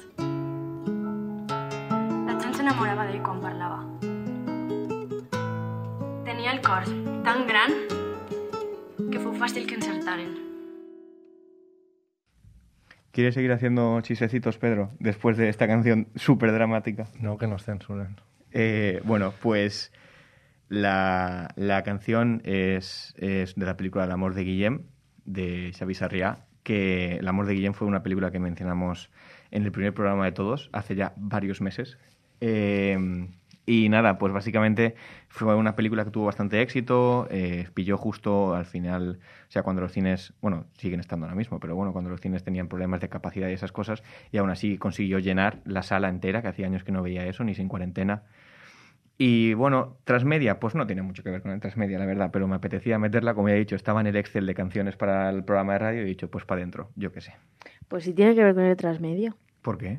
La gent s'enamorava d'ell quan parlava. Tenia el cor tan gran que fue fácil que encertaren. ¿Quieres seguir haciendo chisecitos, Pedro, después de esta canción súper dramática? No, que nos censuren. Eh, bueno, pues... La, la canción es, es de la película El amor de Guillem, de Xavi Sarrià, que El amor de Guillem fue una película que mencionamos en el primer programa de todos, hace ya varios meses. Eh, y nada, pues básicamente fue una película que tuvo bastante éxito, eh, pilló justo al final, o sea, cuando los cines, bueno, siguen estando ahora mismo, pero bueno, cuando los cines tenían problemas de capacidad y esas cosas, y aún así consiguió llenar la sala entera, que hacía años que no veía eso, ni sin cuarentena. Y bueno, Transmedia, pues no tiene mucho que ver con el Transmedia, la verdad, pero me apetecía meterla, como ya he dicho, estaba en el Excel de canciones para el programa de radio y he dicho, pues para adentro, yo qué sé. Pues sí tiene que ver con el Transmedia. ¿Por qué?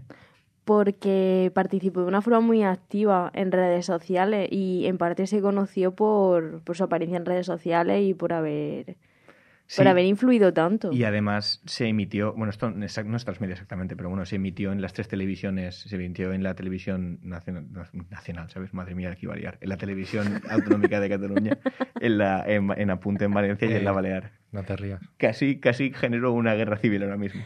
Porque participó de una forma muy activa en redes sociales y en parte se conoció por, por su apariencia en redes sociales y por haber... Sí, por haber influido tanto. Y además se emitió, bueno, esto no es, no es Transmedia exactamente, pero bueno, se emitió en las tres televisiones, se emitió en la televisión nacional, nacional ¿sabes? Madre mía, aquí variar. En la televisión autonómica de Cataluña, en, la, en, en Apunte en Valencia y eh, en la Balear. No te rías. Casi, casi generó una guerra civil ahora mismo.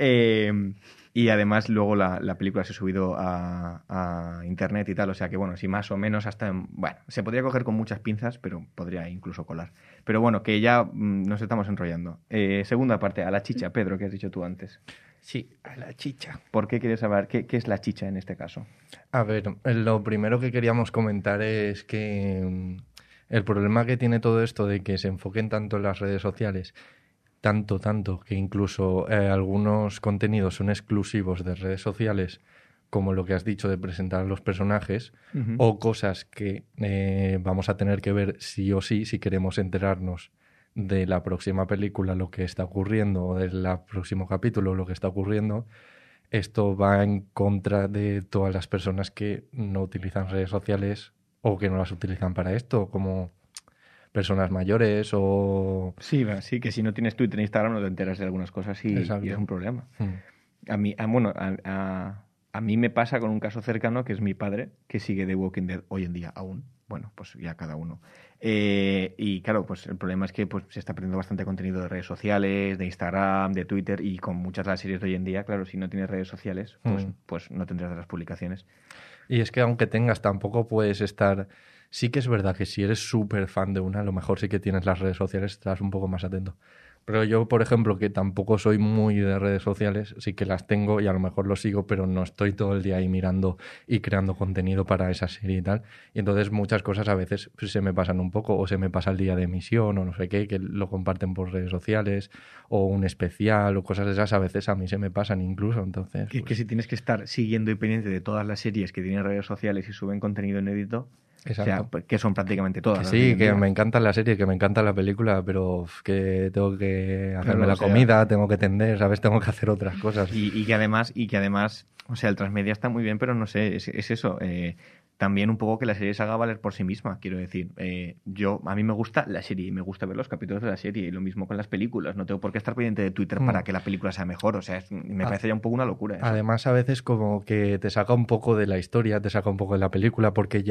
Eh, y además luego la, la película se ha subido a, a internet y tal, o sea que bueno, si más o menos hasta... En, bueno, se podría coger con muchas pinzas, pero podría incluso colar. Pero bueno, que ya mmm, nos estamos enrollando. Eh, segunda parte, a la chicha, Pedro, que has dicho tú antes. Sí, a la chicha. ¿Por qué quieres saber qué, qué es la chicha en este caso? A ver, lo primero que queríamos comentar es que el problema que tiene todo esto de que se enfoquen tanto en las redes sociales, tanto, tanto, que incluso eh, algunos contenidos son exclusivos de redes sociales, como lo que has dicho de presentar a los personajes, uh-huh. o cosas que eh, vamos a tener que ver sí o sí si queremos enterarnos de la próxima película, lo que está ocurriendo, o del próximo capítulo, lo que está ocurriendo. Esto va en contra de todas las personas que no utilizan redes sociales o que no las utilizan para esto, como personas mayores o... Sí, sí, que si no tienes Twitter e Instagram no te enteras de algunas cosas y, y es un problema. Hmm. A mí, a, bueno, a, a, a mí me pasa con un caso cercano que es mi padre, que sigue The Walking Dead hoy en día aún. Bueno, pues ya cada uno. Eh, y claro, pues el problema es que pues, se está perdiendo bastante contenido de redes sociales, de Instagram, de Twitter, y con muchas de las series de hoy en día, claro, si no tienes redes sociales, pues, mm. pues no tendrás de las publicaciones. Y es que aunque tengas, tampoco puedes estar... Sí que es verdad que si eres súper fan de una, a lo mejor sí que tienes las redes sociales, estás un poco más atento. Pero yo, por ejemplo, que tampoco soy muy de redes sociales, sí que las tengo y a lo mejor lo sigo, pero no estoy todo el día ahí mirando y creando contenido para esa serie y tal. Y entonces muchas cosas a veces pues, se me pasan un poco, o se me pasa el día de emisión o no sé qué, que lo comparten por redes sociales, o un especial o cosas de esas, a veces a mí se me pasan incluso. Entonces, que, pues... que si tienes que estar siguiendo y pendiente de todas las series que tienen redes sociales y suben contenido inédito... Exacto. O sea, que son prácticamente todas. Que sí, que me encanta la serie, que me encanta la película, pero que tengo que hacerme claro, la o sea, comida, tengo que tender, ¿sabes? Tengo que hacer otras cosas. Y, y que además, y que además, o sea, el Transmedia está muy bien, pero no sé, es, es eso. Eh, también un poco que la serie se haga valer por sí misma, quiero decir. Eh, yo, a mí me gusta la serie y me gusta ver los capítulos de la serie, y lo mismo con las películas. No tengo por qué estar pendiente de Twitter mm. para que la película sea mejor. O sea, es, me ah, parece ya un poco una locura eso. Además, a veces como que te saca un poco de la historia, te saca un poco de la película, porque ya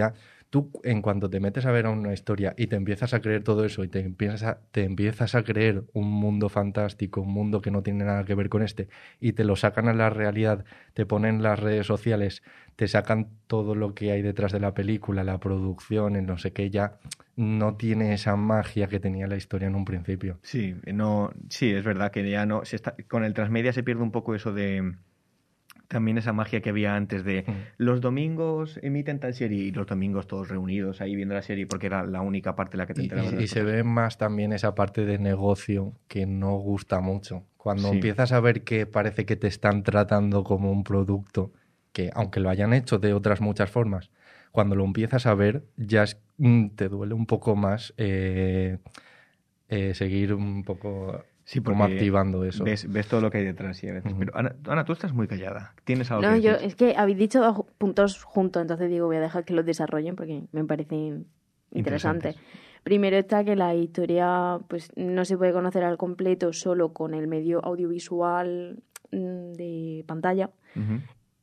Tú, en cuanto te metes a ver una historia y te empiezas a creer todo eso y te empiezas a, te empiezas a creer un mundo fantástico, un mundo que no tiene nada que ver con este, y te lo sacan a la realidad, te ponen las redes sociales, te sacan todo lo que hay detrás de la película, la producción, el no sé qué, ya no tiene esa magia que tenía la historia en un principio. Sí, no, sí, es verdad que ya no... Se está, con el transmedia se pierde un poco eso de... También esa magia que había antes de Mm. los domingos emiten tal serie y los domingos todos reunidos ahí viendo la serie porque era la única parte en la que te Y, enterabas. de y- y las se cosas. ve más también esa parte de negocio que no gusta mucho. Cuando Sí. empiezas a ver que parece que te están tratando como un producto, que aunque lo hayan hecho de otras muchas formas, cuando lo empiezas a ver ya es- mm, te duele un poco más eh, eh, seguir un poco Sí, como porque activando eso. Ves, ves todo lo que hay detrás, sí, a veces. Ujú. Pero Ana, Ana, tú estás muy callada. ¿Tienes algo No, que yo, decir? es que habéis dicho dos puntos juntos, entonces digo, voy a dejar que los desarrollen porque me parecen interesantes. Interesantes. Primero está que la historia pues no se puede conocer al completo solo con el medio audiovisual mm, de pantalla, Ujú.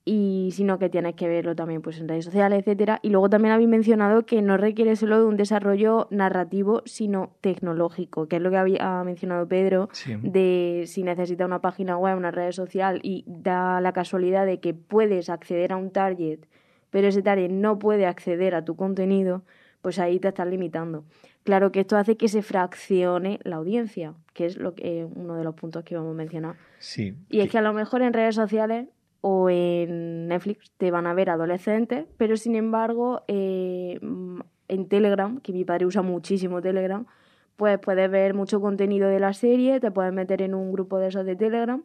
y sino que tienes que verlo también pues en redes sociales, etcétera. Y luego también habéis mencionado que no requiere solo de un desarrollo narrativo, sino tecnológico, que es lo que había mencionado Pedro, Sí. de si necesitas una página web, una red social y da la casualidad de que puedes acceder a un target, pero ese target no puede acceder a tu contenido, pues ahí te estás limitando. Claro que esto hace que se fraccione la audiencia, que es lo que, uno de los puntos que vamos a mencionar. Sí. Y es que a lo mejor en redes sociales o en Netflix te van a ver adolescentes, pero sin embargo eh, en Telegram, que mi padre usa muchísimo Telegram, pues puedes ver mucho contenido de la serie, te puedes meter en un grupo de esos de Telegram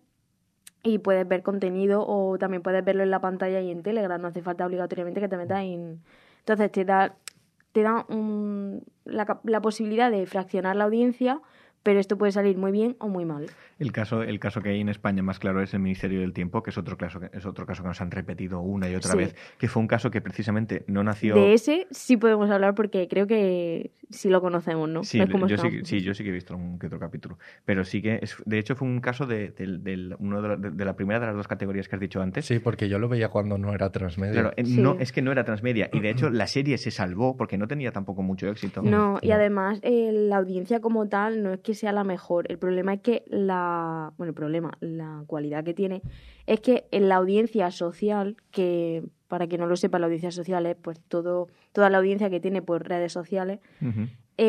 y puedes ver contenido, o también puedes verlo en la pantalla y en Telegram, no hace falta obligatoriamente que te metas en... Entonces te da, te da un- la, cap- la posibilidad de fraccionar la audiencia, pero esto puede salir muy bien o muy mal. El caso, el caso que hay en España más claro es el Ministerio del Tiempo, que es otro caso que, es otro caso que nos han repetido una y otra Sí. vez, que fue un caso que precisamente no nació... De ese sí podemos hablar porque creo que sí lo conocemos, ¿no? Sí, No es como yo sí, estamos. que- sí, yo sí que he visto un que otro capítulo. Pero sí que, es, de hecho, fue un caso de, del- del- uno de, la, de- de la primera de las dos categorías que has dicho antes. Sí, porque yo lo veía cuando no era transmedia. Claro, eh, Sí. no, es que no era transmedia. Y de hecho, la serie se salvó porque no tenía tampoco mucho éxito. No, y No. además eh, la audiencia como tal no es que sea la mejor. El problema es que la... Bueno, el problema, la cualidad que tiene es que en la audiencia social, que para quien no lo sepa, la audiencia social es pues todo, toda la audiencia que tiene por redes sociales, Ujú.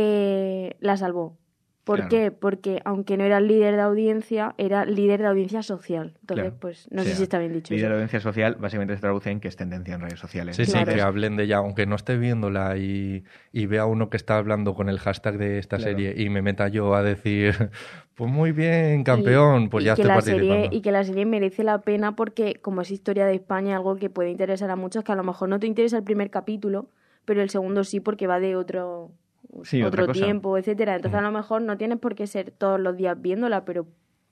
eh, la salvó. ¿Por Claro. qué? Porque aunque no era el líder de audiencia, era líder de audiencia social. Entonces, Claro. pues no O sé sea, si está bien dicho Líder de eso. audiencia social básicamente se traduce en que es tendencia en redes sociales. Sí, Claro. sí, que hablen de ella, aunque no esté viéndola y, y vea uno que está hablando con el hashtag de esta Claro. serie y me meta yo a decir, pues muy bien, campeón, Y- pues y ya que estoy la participando. serie, y que la serie merece la pena porque como es historia de España, algo que puede interesar a muchos, que a lo mejor no te interesa el primer capítulo, pero el segundo sí porque va de otro, Sí, otra otro cosa. tiempo, etcétera. Entonces Mm. a lo mejor no tienes por qué ser todos los días viéndola, pero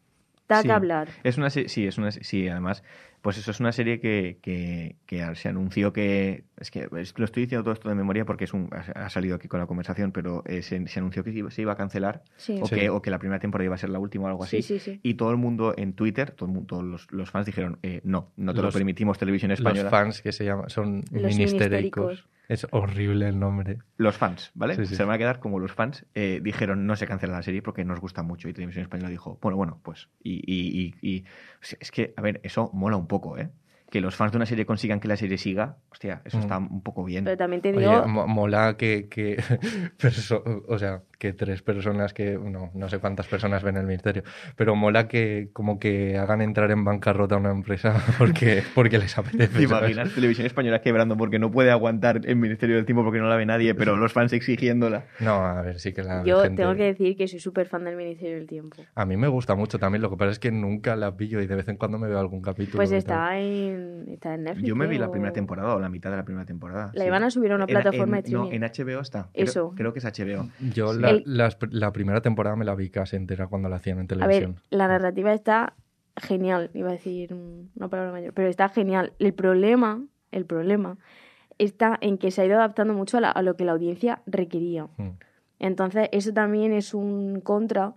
da Sí. que hablar. Es una se- sí, es una se- sí, además, pues eso es una serie que, que, que se anunció que es que es- lo estoy diciendo todo esto de memoria porque es un ha ha salido aquí con la conversación, pero eh, se, se anunció que se iba- se iba a cancelar Sí. o Sí. que o que la primera temporada iba a ser la última o algo Sí, así. sí, sí. Y todo el mundo en Twitter, todo el mundo, todos los, los fans dijeron eh, no, no te Los- lo permitimos, Televisión Los Española. fans que se llaman son Los ministéricos. ministéricos. Es horrible el nombre. Los fans, ¿vale? Sí, sí. Se van a quedar como los fans. eh, dijeron no se cancela la serie porque nos gusta mucho. Y Televisión Española dijo, bueno, bueno, pues. Y, y, y, y- es que, a ver, eso mola un poco, ¿eh? Que los fans de una serie consigan que la serie siga. Hostia, eso Mm. está un poco bien. Pero también te Oye, digo, mo- mola que, que perso- o sea, que tres personas que, no, no sé cuántas personas ven el ministerio, pero mola que como que hagan entrar en bancarrota a una empresa porque, porque les apetece. ¿Te ¿sabes? imaginas Televisión Española quebrando porque no puede aguantar el Ministerio del Tiempo porque no la ve nadie, pero los fans exigiéndola? No, a ver, sí que la yo gente... tengo que decir que soy súper fan del Ministerio del Tiempo. A mí me gusta mucho también, lo que pasa es que nunca la pillo y de vez en cuando me veo algún capítulo. Pues y tal. está en, está en Netflix. Yo me ¿eh? vi la O- primera temporada o la mitad de la primera temporada. La sí. iban a subir a una En- plataforma en- de No, streaming. en H B O está. Creo- Eso. Creo que es H B O. Yo Sí. la, El- las- la primera temporada me la vi casi entera cuando la hacían en A ver, televisión. la narrativa está genial, iba a decir mm, una palabra mayor, pero está genial. El problema, el problema está en que se ha ido adaptando mucho a, la- a lo que la audiencia requería. Mm. Entonces, eso también es un contra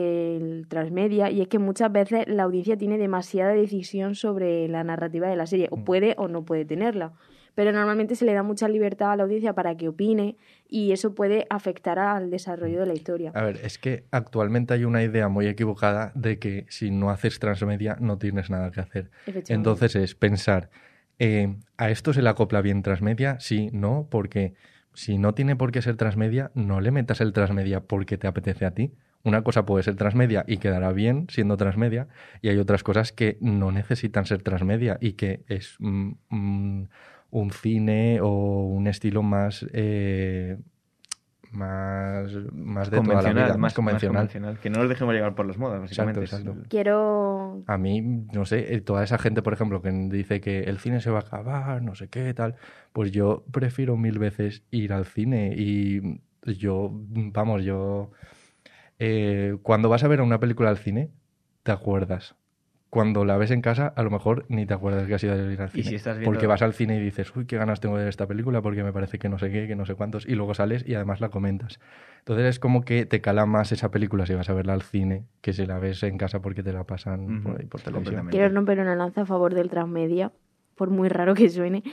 del transmedia, y es que muchas veces la audiencia tiene demasiada decisión sobre la narrativa de la serie, o Mm. puede o no puede tenerla. pero normalmente se le da mucha libertad a la audiencia para que opine y eso puede afectar al desarrollo de la historia. A ver, es que actualmente hay una idea muy equivocada de que si no haces transmedia no tienes nada que hacer. Efectivamente. Entonces es pensar, eh, ¿a esto se le acopla bien transmedia? Sí, no, porque si no tiene por qué ser transmedia, no le metas el transmedia porque te apetece a ti. Una cosa puede ser transmedia y quedará bien siendo transmedia, y hay otras cosas que no necesitan ser transmedia y que es mm, mm, un cine o un estilo más eh, más, más de toda la vida, más, más convencional. más convencional. Que no nos dejemos llevar por las modas, básicamente. Exacto, exacto. Quiero... A mí, no sé, eh, toda esa gente, por ejemplo, que dice que el cine se va a acabar, no sé qué, tal, pues yo prefiero mil veces ir al cine y yo, vamos, yo... Eh, cuando vas a ver una película al cine, te acuerdas. Cuando la ves en casa, a lo mejor ni te acuerdas que has ido a ir al cine. Y si estás viendo... Porque vas al cine y dices, uy, qué ganas tengo de ver esta película porque me parece que no sé qué, que no sé cuántos, y luego sales y además la comentas. Entonces es como que te cala más esa película si vas a verla al cine que si la ves en casa porque te la pasan uh-huh. por ahí por televisión. Quiero romper una lanza a favor del transmedia, por muy raro que suene.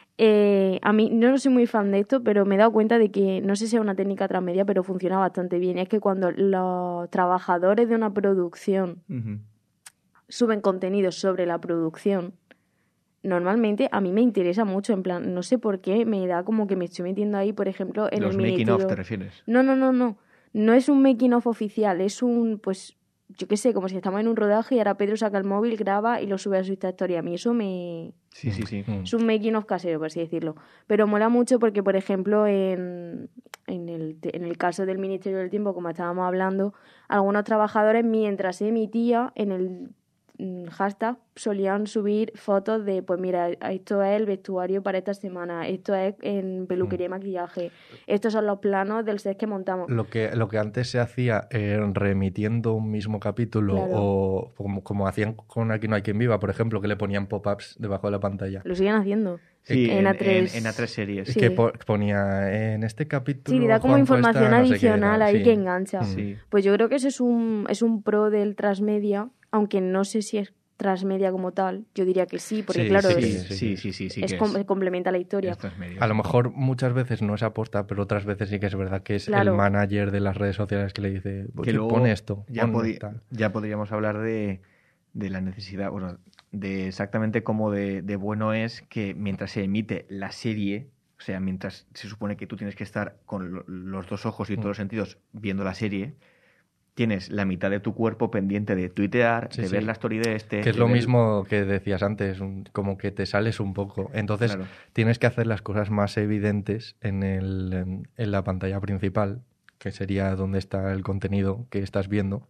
Eh, a mí no soy muy fan de esto, pero me he dado cuenta de que no sé si es una técnica transmedia, pero funciona bastante bien. Es que cuando los trabajadores de una producción uh-huh. suben contenidos sobre la producción, normalmente a mí me interesa mucho, en plan, no sé por qué, me da como que me estoy metiendo ahí, por ejemplo, en Los el making mini of, ¿te refieres? No, no, no, no. No es un making of oficial, es un, pues, yo qué sé, como si estamos en un rodaje y ahora Pedro saca el móvil, graba y lo sube a su historia. A mí eso me... Sí, sí, sí. Es un making of casero, por así decirlo. Pero mola mucho porque, por ejemplo, en, en, el, en el caso del Ministerio del Tiempo, como estábamos hablando, algunos trabajadores, mientras se emitía, en el hashtag solían subir fotos de, pues mira, esto es el vestuario para esta semana, esto es en peluquería y maquillaje, estos son los planos del set que montamos. Lo que, lo que antes se hacía eh, remitiendo un mismo capítulo, claro. o como, como hacían con Aquí no hay quien viva, por ejemplo, que le ponían pop-ups debajo de la pantalla. Lo siguen haciendo. Sí, en, en, A tres... en, en A tres series. Sí. Que po- ponía en este capítulo... Sí, le da como Juanjo información está, no sé adicional qué, ahí sí. que engancha. Sí. Pues yo creo que eso es un, es un pro del transmedia, aunque no sé si es transmedia como tal, yo diría que sí, porque sí, claro, sí, es, sí, sí, sí, sí, sí, es que com- es. complementa la historia. Es transmedia. A lo mejor muchas veces no es aposta, pero otras veces sí que es verdad que es Claro. el manager de las redes sociales que le dice, Que que luego pone esto, ya, pon podi- tal. ya podríamos hablar de, de la necesidad, bueno, de exactamente cómo de, de bueno es que mientras se emite la serie, o sea, mientras se supone que tú tienes que estar con lo- los dos ojos y todos los sentidos viendo la serie, tienes la mitad de tu cuerpo pendiente de tuitear, Sí, de sí. ver la story de este... Que es de lo ver- mismo que decías antes, un- como que te sales un poco. Entonces Claro. tienes que hacer las cosas más evidentes en, el, en, en la pantalla principal, que sería donde está el contenido que estás viendo.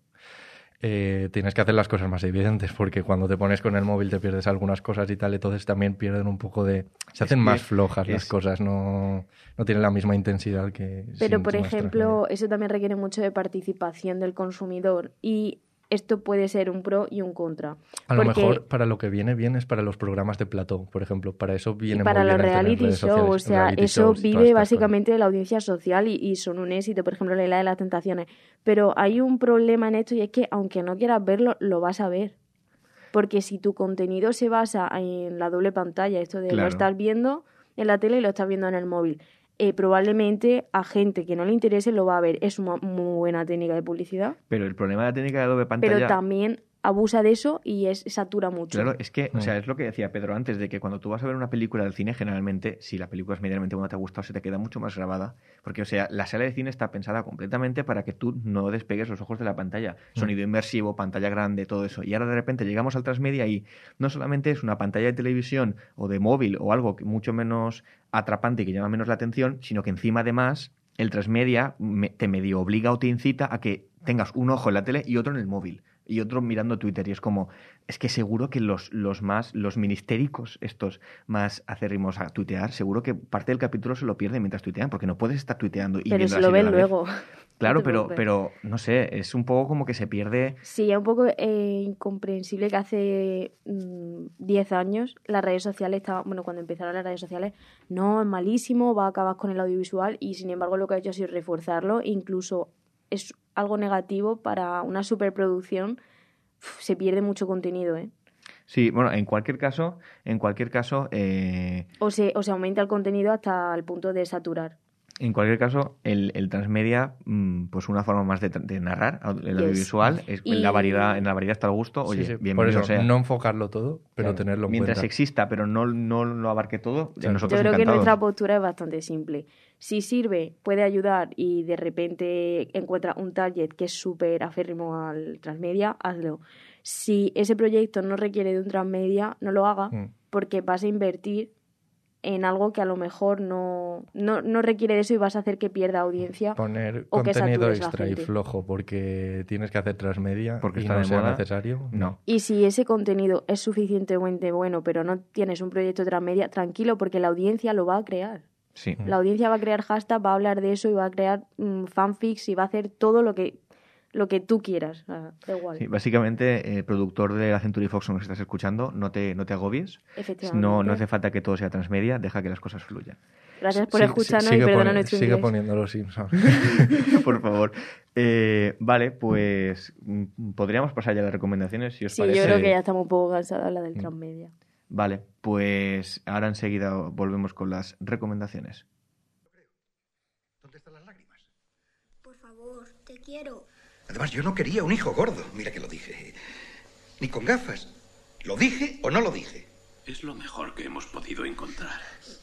Eh, tienes que hacer las cosas más evidentes, porque cuando te pones con el móvil te pierdes algunas cosas y tal, entonces también pierden un poco de... Se hacen que más flojas las es- cosas, no, no tienen la misma intensidad que... Pero, sin- por sin más ejemplo, transmedia. eso también requiere mucho de participación del consumidor y esto puede ser un pro y un contra. A lo porque- mejor para lo que viene bien es para los programas de plató, por ejemplo. Para eso Y viene para muy los bien el tener reality redes shows, sociales, o sea, reality eso shows y todas vive estas básicamente de la audiencia social y, y son un éxito, por ejemplo, la isla de las tentaciones. Pero hay un problema en esto y es que aunque no quieras verlo, lo vas a ver. Porque si tu contenido se basa en la doble pantalla, esto de Claro. lo estás viendo en la tele y lo estás viendo en el móvil, eh, probablemente a gente que no le interese lo va a ver. Es una muy buena técnica de publicidad, Pero el problema de la técnica de doble pantalla... pero también abusa de eso y es satura mucho. Claro, es que, o Mm. sea, es lo que decía Pedro antes, de que cuando tú vas a ver una película del cine, generalmente, si la película es medianamente buena, te ha gustado, se te queda mucho más grabada. Porque, o sea, la sala de cine está pensada completamente para que tú no despegues los ojos de la pantalla. Sonido inmersivo, pantalla grande, todo eso. Y ahora de repente llegamos al transmedia y no solamente es una pantalla de televisión o de móvil o algo que mucho menos atrapante y que llama menos la atención, sino que encima además el transmedia me- te medio obliga o te incita a que tengas un ojo en la tele y otro en el móvil. Y otro mirando Twitter, y es como, es que seguro que los, los más, los ministéricos, estos más acérrimos a tuitear, seguro que parte del capítulo se lo pierden mientras tuitean, porque no puedes estar tuiteando y pero viendo se la lo serie a ven la vez. luego. Claro, No te pero, preocupes. pero, no sé, es un poco como que se pierde... Sí, es un poco eh, incomprensible que hace mm, diez años las redes sociales estaban, bueno, cuando empezaron las redes sociales, no, es malísimo, va a acabar con el audiovisual y sin embargo lo que ha hecho ha sido reforzarlo, incluso es algo negativo para una superproducción, uf, se pierde mucho contenido, ¿eh? Sí, bueno, en cualquier caso, en cualquier caso, eh, O se, o se aumenta el contenido hasta el punto de saturar. en cualquier caso, el, el transmedia, mm, pues una forma más de, tra- de narrar el Yes. audiovisual, es, Y- en la variedad, en la variedad está el gusto, oye, Sí, sí. Por bienvenido eso, sea. no enfocarlo todo, pero Claro, tenerlo en mientras cuenta. exista, pero no, no lo abarque todo, Claro. nosotros Yo creo que encantados. nuestra postura es bastante simple. Si sirve, puede ayudar y de repente encuentra un target que es súper aférrimo al transmedia, hazlo. Si ese proyecto no requiere de un transmedia, no lo haga, Mm. porque vas a invertir en algo que a lo mejor no, no, no requiere de eso y vas a hacer que pierda audiencia. Poner o que contenido satures la extra y gente. flojo porque tienes que hacer transmedia Porque y está no de sea moda. necesario. No. Y si ese contenido es suficientemente bueno, pero no tienes un proyecto transmedia, tranquilo, porque la audiencia lo va a crear. Sí. La audiencia va a crear hashtag, va a hablar de eso y va a crear mm, fanfics y va a hacer todo lo que lo que tú quieras. O sea, da igual. Sí, básicamente, eh, productor de la Century Fox, nos estás escuchando, no te, no te agobies. Efectivamente. No, no hace falta que todo sea transmedia, deja que las cosas fluyan. Gracias por Sí, escucharnos sigue y perdona poni- nuestro Sigue inglés. poniendo los Simpsons. Por favor. Eh, vale, pues mm, podríamos pasar ya a las recomendaciones, si os Sí, parece. yo creo que ya estamos un poco cansados de hablar del transmedia. Vale, pues ahora enseguida volvemos con las recomendaciones. ¿Dónde están las lágrimas? Por favor, te quiero. Además, yo no quería un hijo gordo. Mira que lo dije. Ni con gafas. ¿Lo dije o no lo dije? Es lo mejor que hemos podido encontrar.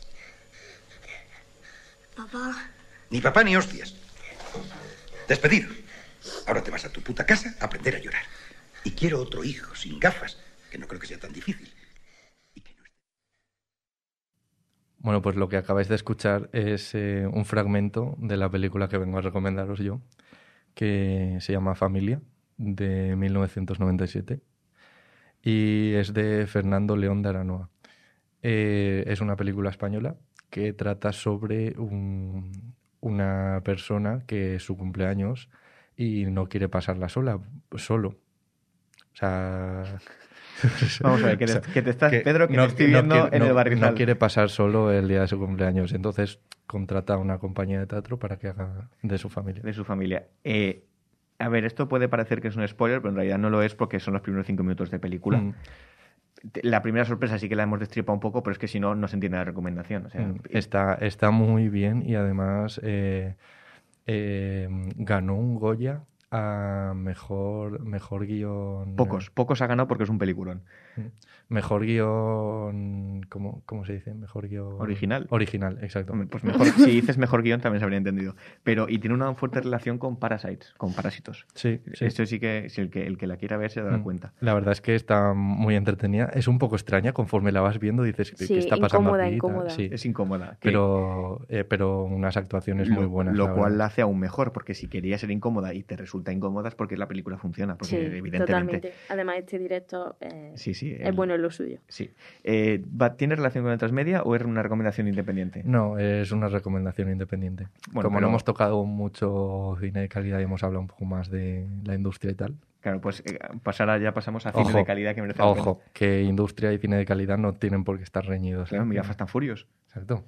Papá, Ni papá ni hostias. Despedido. Ahora te vas a tu puta casa a aprender a llorar. Y quiero otro hijo, sin gafas, que no creo que sea tan difícil. Y que no esté... Bueno, pues lo que acabáis de escuchar es eh, un fragmento de la película que vengo a recomendaros yo, que se llama Familia, de mil novecientos noventa y siete, y es de Fernando León de Aranoa. Eh, es una película española que trata sobre un- una persona que es su cumpleaños y no quiere pasarla sola, solo. O sea... Vamos a ver, que te, O sea, que te estás, que Pedro, que no- te estoy no viendo quiere- en no- el barrizal. No quiere pasar solo el día de su cumpleaños. Entonces contrata a una compañía de teatro para que haga de su familia. De su familia. Eh, a ver, esto puede parecer que es un spoiler, pero en realidad no lo es porque son los primeros cinco minutos de película. Mm. La primera sorpresa sí que la hemos destripado un poco, pero es que si no, no se entiende la recomendación. O sea, Mm, Está, está muy bien y además eh, eh, ganó un Goya a mejor, mejor guión. pocos, pocos ha ganado porque es un peliculón. Mejor guión. ¿Cómo, cómo se dice? Mejor guión. Original. Original, exacto. Hombre, pues mejor, si dices mejor guión también se habría entendido. Pero, y tiene una fuerte relación con Parasites, con Parásitos. Sí, sí. Esto sí que, si el que, el que la quiera ver se dará Mm. cuenta. La verdad es que está muy entretenida. Es un poco extraña conforme la vas viendo. Dices, ¿qué Sí, qué está pasando incómoda, aquí? y tal. incómoda. Sí. Es incómoda. que Pero, eh, pero unas actuaciones lo, muy buenas. Lo la cual verdad. la hace aún mejor, porque si quería ser incómoda y te resulta incómoda es porque la película funciona. Porque Sí, evidentemente. totalmente. Además, este directo eh, Sí, sí. es el- bueno en lo suyo. Sí. Eh, ¿va- ¿Tiene relación con el transmedia o es una recomendación independiente? No, es una recomendación independiente. Bueno, Como pero- no hemos tocado mucho cine de calidad y hemos hablado un poco más de la industria y tal. Claro, pues eh, pasará, ya pasamos a cine Ojo, de calidad que merece la Ojo, que industria y cine de calidad no tienen por qué estar reñidos. pena. Claro, ¿eh? mira, Fast and Furious. Exacto.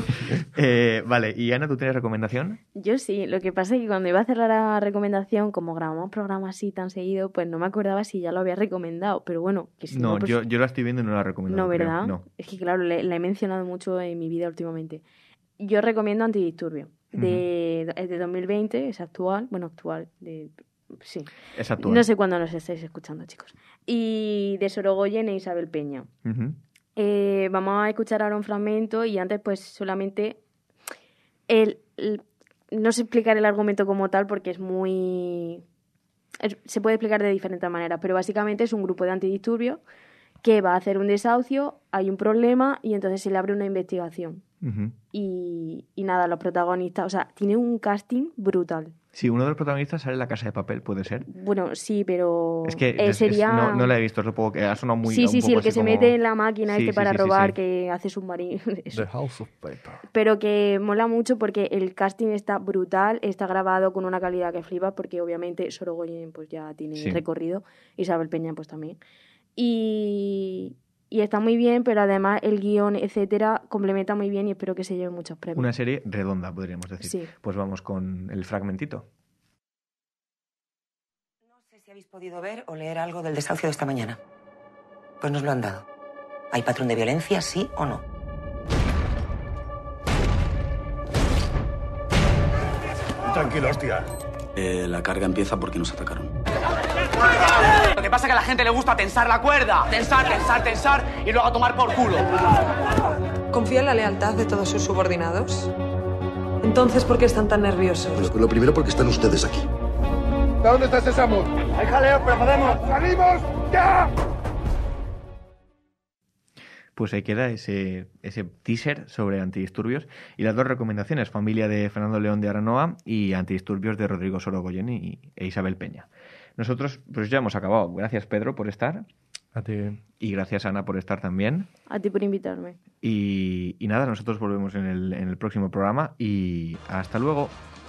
Eh, vale, y Ana, ¿tú tienes recomendación? Yo sí, lo que pasa es que cuando iba a hacer la recomendación, como grabamos programas así tan seguido, pues no me acordaba si ya lo había recomendado. Pero bueno, que si no, No, pues- yo, yo la estoy viendo y no la recomiendo. No, creo. ¿verdad? No. Es que claro, le- la he mencionado mucho en mi vida últimamente. Yo recomiendo Antidisturbio. De, Es de dos mil veinte, es actual. Bueno, actual. De, sí. Es actual. No sé cuándo nos estáis escuchando, chicos. Y de Sorogoyen e Isabel Peña. Ujú. Eh, vamos a escuchar ahora un fragmento y antes pues solamente el, el- no sé explicar el argumento como tal porque es muy... es- se puede explicar de diferentes maneras, pero básicamente es un grupo de antidisturbios que va a hacer un desahucio, hay un problema y entonces se le abre una investigación. Ujú. Y, y nada, los protagonistas, o sea, tiene un casting brutal. Sí, uno de los protagonistas sale en La Casa de Papel, ¿puede ser? Bueno, sí, pero Es que eh, es- es- sería... no, no la he visto, es lo poco que ha sonado muy sí, un sí, sí, poco el que así se como- mete en la máquina Sí, este sí, para sí, sí, robar, sí. que hace submarino. eso. The House of Paper. Pero que mola mucho porque el casting está brutal, está grabado con una calidad que flipa, porque obviamente Sorogoyen pues ya tiene Sí. recorrido, Isabel Peña pues también. Y, y está muy bien, pero además el guión, etcétera, complementa muy bien y espero que se lleve muchos premios. Una serie redonda, podríamos decir. Sí. Pues vamos con el fragmentito. No sé si habéis podido ver o leer algo del desahucio de esta mañana. Pues nos lo han dado. ¿Hay patrón de violencia, sí o no? Tranquilo, hostia. Eh, la carga empieza porque nos atacaron. Lo que pasa es que a la gente le gusta tensar la cuerda. Tensar, tensar, tensar y luego tomar por culo. ¿Confía en la lealtad de todos sus subordinados? Entonces, ¿por qué están tan nerviosos? Bueno, pues lo primero porque están ustedes aquí. ¿Dónde está ese Samu? Hay jaleo, pero podemos. ¡Salimos ya! Pues ahí queda ese, ese teaser sobre Antidisturbios y las dos recomendaciones, Familia de Fernando León de Aranoa y Antidisturbios de Rodrigo Sorogoyen y, e Isabel Peña. Nosotros pues ya hemos acabado. Gracias, Pedro, por estar. A ti. Y gracias, Ana, por estar también. A ti por invitarme. Y, y nada, nosotros volvemos en el, en el próximo programa y hasta luego.